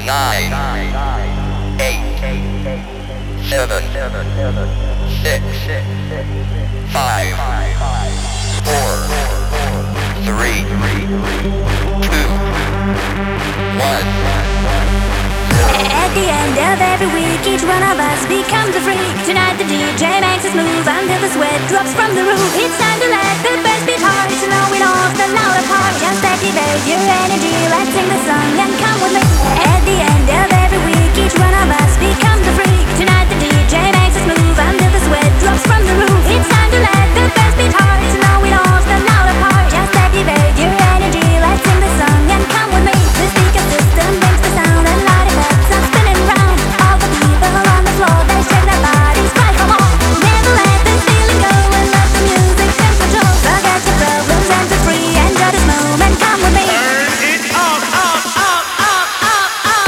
nine, eight, seven, six, five, four, three, two, one. At the end of every week, each one of us becomes a freak. Tonight the DJ makes us move until the sweat drops from the roof. It's time to let the bass beat hard, so know it all, the louder part. Just activate your energy, let's sing the song and come with me. At the end of every week, each one of us becomes a freak. Tonight the DJ makes us move until the sweat drops from the roof. It's time to let the bass beat hard, so know it all, the louder part. Just activate your energy, let's sing the song and come with me. The speaker system brings the sound and light effects are spinning round. All the people on the floor, they shake their bodies right for more. Never let this feeling go and let the music take control. Forget your problems and be free, enjoy this moment, come with me. Turn it up, up, up, up, up, up.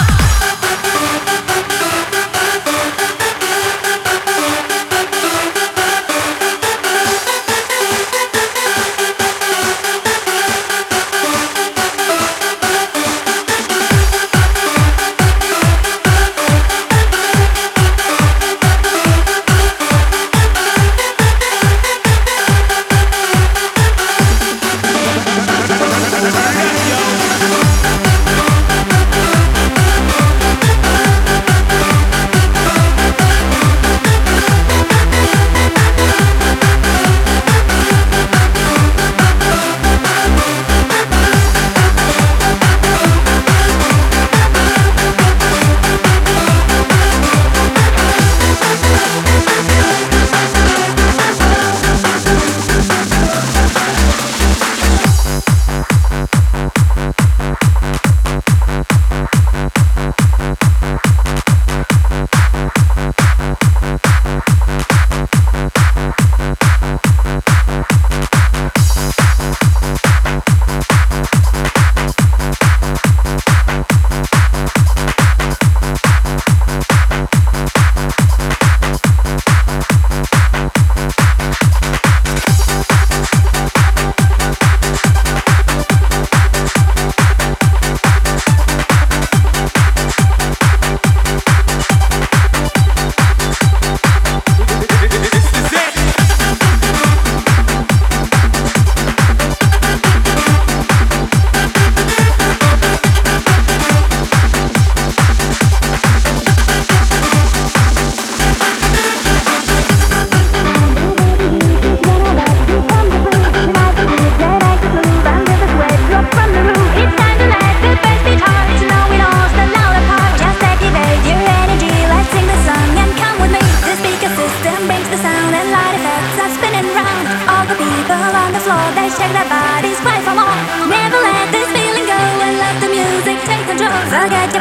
They shake their bodies, play for more. Never let this feeling go and let the music take control. Forget